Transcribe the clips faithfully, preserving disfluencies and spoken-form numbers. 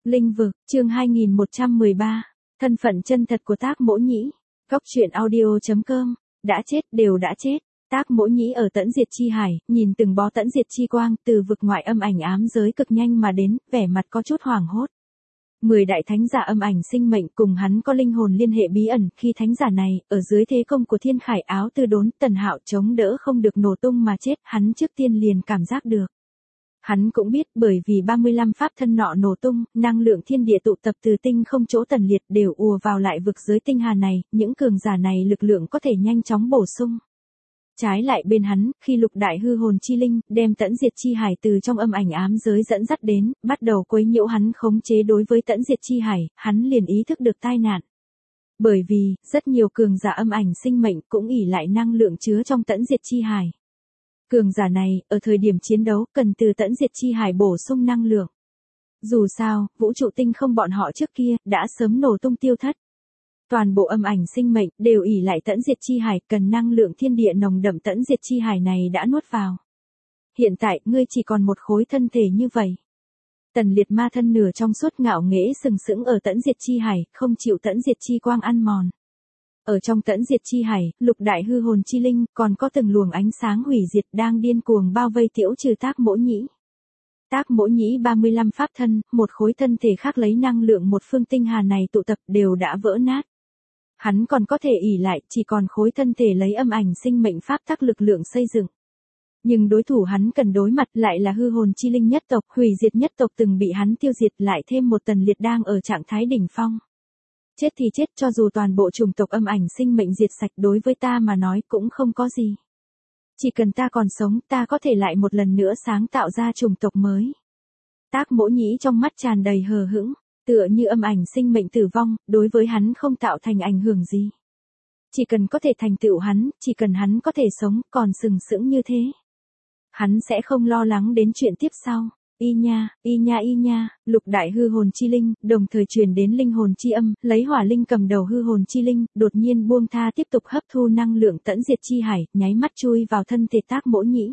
Linh vực, chương hai nghìn một trăm mười ba, thân phận chân thật của Tác Mỗ Nhĩ. Góc truyện audio chấm com, đã chết đều đã chết. Tác Mỗ Nhĩ ở Tẫn Diệt Chi Hải, nhìn từng bó tẫn diệt chi quang từ vực ngoại âm ảnh ám giới cực nhanh mà đến, vẻ mặt có chút hoảng hốt. Mười đại thánh giả âm ảnh sinh mệnh cùng hắn có linh hồn liên hệ bí ẩn, khi thánh giả này, ở dưới thế công của thiên khải áo tư đốn, Tần Hạo chống đỡ không được nổ tung mà chết, hắn trước tiên liền cảm giác được. Hắn cũng biết bởi vì ba mươi lăm pháp thân nọ nổ tung, năng lượng thiên địa tụ tập từ tinh không chỗ tần liệt đều ùa vào lại vực giới tinh hà này, những cường giả này lực lượng có thể nhanh chóng bổ sung. Trái lại bên hắn, khi lục đại hư hồn chi linh, đem Tẫn Diệt Chi Hải từ trong âm ảnh ám giới dẫn dắt đến, bắt đầu quấy nhiễu hắn khống chế đối với Tẫn Diệt Chi Hải, hắn liền ý thức được tai nạn. Bởi vì, rất nhiều cường giả âm ảnh sinh mệnh cũng ỷ lại năng lượng chứa trong Tẫn Diệt Chi Hải. Cường giả này, ở thời điểm chiến đấu, cần từ Tẫn Diệt Chi Hải bổ sung năng lượng. Dù sao, vũ trụ tinh không bọn họ trước kia, đã sớm nổ tung tiêu thất. Toàn bộ âm ảnh sinh mệnh, đều ỷ lại Tẫn Diệt Chi Hải, cần năng lượng thiên địa nồng đậm Tẫn Diệt Chi Hải này đã nuốt vào. Hiện tại, ngươi chỉ còn một khối thân thể như vậy. Tần liệt ma thân nửa trong suốt ngạo nghễ sừng sững ở Tẫn Diệt Chi Hải, không chịu Tẫn Diệt Chi quang ăn mòn. Ở trong Tẫn Diệt Chi Hải, lục đại hư hồn chi linh, còn có từng luồng ánh sáng hủy diệt đang điên cuồng bao vây tiễu trừ Tác Mỗ Nhĩ. Tác Mỗ Nhĩ ba mươi lăm pháp thân, một khối thân thể khác lấy năng lượng một phương tinh hà này tụ tập đều đã vỡ nát. Hắn còn có thể ỷ lại, chỉ còn khối thân thể lấy âm ảnh sinh mệnh pháp tắc lực lượng xây dựng. Nhưng đối thủ hắn cần đối mặt lại là hư hồn chi linh nhất tộc, hủy diệt nhất tộc từng bị hắn tiêu diệt, lại thêm một tần liệt đang ở trạng thái đỉnh phong. Chết thì chết, cho dù toàn bộ chủng tộc âm ảnh sinh mệnh diệt sạch, đối với ta mà nói cũng không có gì. Chỉ cần ta còn sống, ta có thể lại một lần nữa sáng tạo ra chủng tộc mới. Tác Mỗ Nhĩ trong mắt tràn đầy hờ hững, tựa như âm ảnh sinh mệnh tử vong, đối với hắn không tạo thành ảnh hưởng gì. Chỉ cần có thể thành tựu hắn, chỉ cần hắn có thể sống, còn sừng sững như thế. Hắn sẽ không lo lắng đến chuyện tiếp sau. Y nha, y nha y nha, lục đại hư hồn chi linh, đồng thời truyền đến linh hồn chi âm, lấy hỏa linh cầm đầu hư hồn chi linh, đột nhiên buông tha tiếp tục hấp thu năng lượng Tẫn Diệt Chi Hải, nháy mắt chui vào thân thể Tác Mỗ Nhĩ.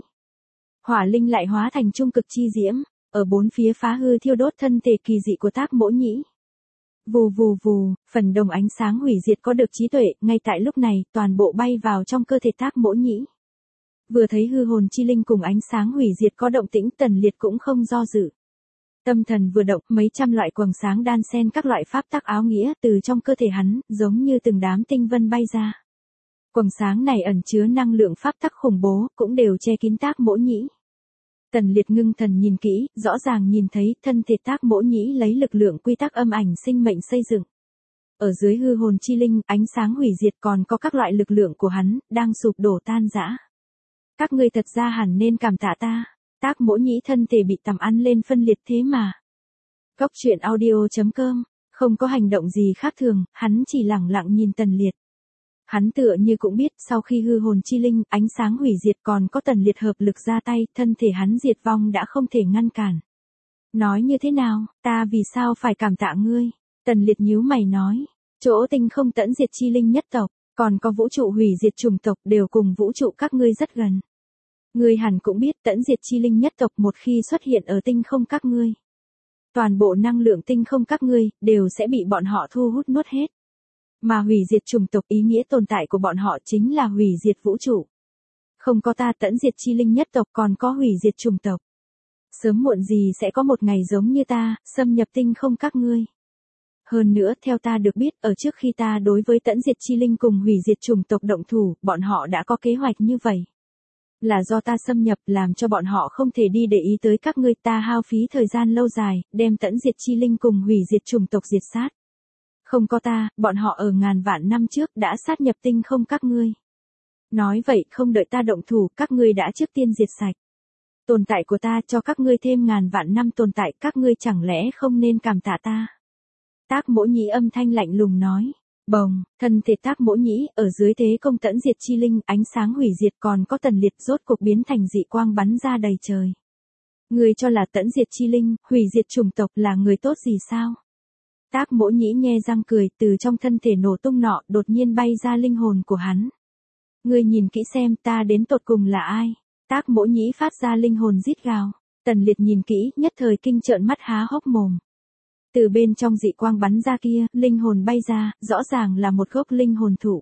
Hỏa linh lại hóa thành trung cực chi diễm, ở bốn phía phá hư thiêu đốt thân thể kỳ dị của Tác Mỗ Nhĩ. Vù vù vù, phần đồng ánh sáng hủy diệt có được trí tuệ, ngay tại lúc này, toàn bộ bay vào trong cơ thể Tác Mỗ Nhĩ. Vừa thấy hư hồn chi linh cùng ánh sáng hủy diệt có động tĩnh, tần liệt cũng không do dự. Tâm thần vừa động, mấy trăm loại quầng sáng đan xen các loại pháp tắc áo nghĩa từ trong cơ thể hắn, giống như từng đám tinh vân bay ra. Quầng sáng này ẩn chứa năng lượng pháp tắc khủng bố, cũng đều che kín Tác Mỗ Nhĩ. Tần liệt ngưng thần nhìn kỹ, rõ ràng nhìn thấy thân thể Tác Mỗ Nhĩ lấy lực lượng quy tắc âm ảnh sinh mệnh xây dựng. Ở dưới hư hồn chi linh, ánh sáng hủy diệt còn có các loại lực lượng của hắn, đang sụp đổ tan rã. Các ngươi thật ra hẳn nên cảm tạ ta. Tác Mỗ Nhĩ thân thể bị tầm ăn lên phân liệt thế mà. Góc truyện audio chấm com, không có hành động gì khác thường, hắn chỉ lẳng lặng nhìn tần liệt. Hắn tựa như cũng biết, sau khi hư hồn chi linh, ánh sáng hủy diệt còn có tần liệt hợp lực ra tay, thân thể hắn diệt vong đã không thể ngăn cản. Nói như thế nào, ta vì sao phải cảm tạ ngươi? Tần liệt nhíu mày nói, chỗ tinh không Tẫn Diệt Chi Linh nhất tộc, còn có vũ trụ hủy diệt chủng tộc đều cùng vũ trụ các ngươi rất gần. Ngươi hẳn cũng biết Tẫn Diệt Chi Linh nhất tộc một khi xuất hiện ở tinh không các ngươi. Toàn bộ năng lượng tinh không các ngươi, đều sẽ bị bọn họ thu hút nuốt hết. Mà hủy diệt chủng tộc ý nghĩa tồn tại của bọn họ chính là hủy diệt vũ trụ. Không có ta Tẫn Diệt Chi Linh nhất tộc còn có hủy diệt chủng tộc. Sớm muộn gì sẽ có một ngày giống như ta, xâm nhập tinh không các ngươi. Hơn nữa, theo ta được biết, ở trước khi ta đối với Tẫn Diệt Chi Linh cùng hủy diệt chủng tộc động thủ, bọn họ đã có kế hoạch như vậy. Là do ta xâm nhập làm cho bọn họ không thể đi để ý tới các ngươi, ta hao phí thời gian lâu dài, đem Tẫn Diệt Chi Linh cùng hủy diệt chủng tộc diệt sát. Không có ta, bọn họ ở ngàn vạn năm trước đã sát nhập tinh không các ngươi. Nói vậy, không đợi ta động thủ, các ngươi đã trước tiên diệt sạch. Tồn tại của ta cho các ngươi thêm ngàn vạn năm tồn tại, các ngươi chẳng lẽ không nên cảm tạ ta? Tác Mỗ Nhĩ âm thanh lạnh lùng nói. Bồng, thân thể Tác Mỗ Nhĩ, ở dưới thế công Tẫn Diệt Chi Linh, ánh sáng hủy diệt còn có tần liệt rốt cục biến thành dị quang bắn ra đầy trời. Ngươi cho là Tẫn Diệt Chi Linh, hủy diệt chủng tộc là người tốt gì sao? Tác Mỗ Nhĩ nhe răng cười, từ trong thân thể nổ tung nọ, đột nhiên bay ra linh hồn của hắn. Ngươi nhìn kỹ xem ta đến tột cùng là ai? Tác Mỗ Nhĩ phát ra linh hồn rít gào. Tần liệt nhìn kỹ, nhất thời kinh trợn mắt há hốc mồm. Từ bên trong dị quang bắn ra kia, linh hồn bay ra, rõ ràng là một gốc linh hồn thụ.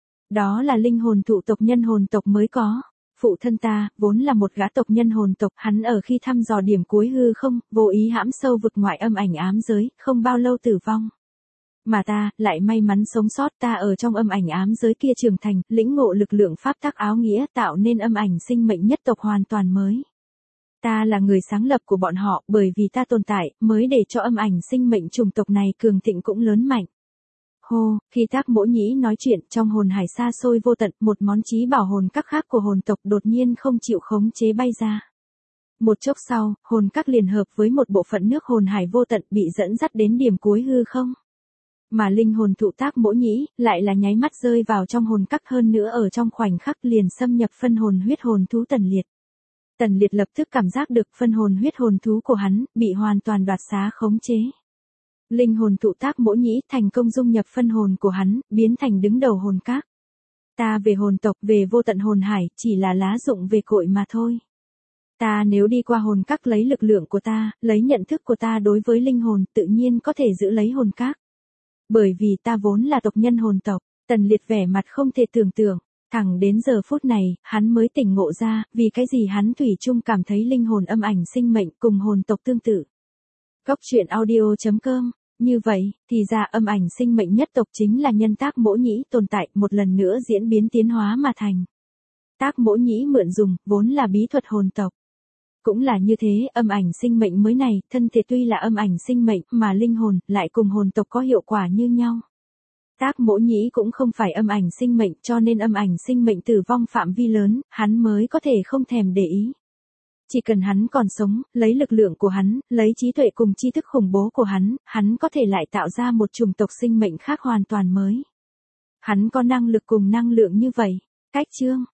Đó là linh hồn thụ tộc nhân hồn tộc mới có. Phụ thân ta, vốn là một gã tộc nhân hồn tộc, hắn ở khi thăm dò điểm cuối hư không, vô ý hãm sâu vực ngoại âm ảnh ám giới, không bao lâu tử vong. Mà ta, lại may mắn sống sót, ta ở trong âm ảnh ám giới kia trưởng thành, lĩnh ngộ lực lượng pháp tắc áo nghĩa, tạo nên âm ảnh sinh mệnh nhất tộc hoàn toàn mới. Ta là người sáng lập của bọn họ, bởi vì ta tồn tại, mới để cho âm ảnh sinh mệnh chủng tộc này cường thịnh cũng lớn mạnh. Hô, khi Tác Mỗ Nhĩ nói chuyện, trong hồn hải xa xôi vô tận, một món chí bảo hồn các khác của hồn tộc đột nhiên không chịu khống chế bay ra. Một chốc sau, hồn các liền hợp với một bộ phận nước hồn hải vô tận bị dẫn dắt đến điểm cuối hư không. Mà linh hồn thụ Tác Mỗ Nhĩ, lại là nháy mắt rơi vào trong hồn các, hơn nữa ở trong khoảnh khắc liền xâm nhập phân hồn huyết hồn thú Tần Liệt. Tần Liệt lập tức cảm giác được phân hồn huyết hồn thú của hắn, bị hoàn toàn đoạt xá khống chế. Linh hồn thụ Tác Mỗ Nhĩ thành công dung nhập phân hồn của hắn, biến thành đứng đầu hồn các. Ta về hồn tộc, về vô tận hồn hải, chỉ là lá dụng về cội mà thôi. Ta nếu đi qua hồn các lấy lực lượng của ta, lấy nhận thức của ta đối với linh hồn, tự nhiên có thể giữ lấy hồn các. Bởi vì ta vốn là tộc nhân hồn tộc. Tần Liệt vẻ mặt không thể tưởng tượng. Thẳng đến giờ phút này, hắn mới tỉnh ngộ ra, vì cái gì hắn thủy chung cảm thấy linh hồn âm ảnh sinh mệnh cùng hồn tộc tương tự. Góc truyện audio chấm com. Như vậy, thì ra âm ảnh sinh mệnh nhất tộc chính là nhân Tác Mỗ Nhĩ tồn tại, một lần nữa diễn biến tiến hóa mà thành. Tác Mỗ Nhĩ mượn dùng, vốn là bí thuật hồn tộc. Cũng là như thế, âm ảnh sinh mệnh mới này, thân thể tuy là âm ảnh sinh mệnh, mà linh hồn, lại cùng hồn tộc có hiệu quả như nhau. Tác Mỗ Nhĩ cũng không phải âm ảnh sinh mệnh, cho nên âm ảnh sinh mệnh tử vong phạm vi lớn, hắn mới có thể không thèm để ý. Chỉ cần hắn còn sống, lấy lực lượng của hắn, lấy trí tuệ cùng tri thức khủng bố của hắn, hắn có thể lại tạo ra một chủng tộc sinh mệnh khác hoàn toàn mới. Hắn có năng lực cùng năng lượng như vậy. Cách chương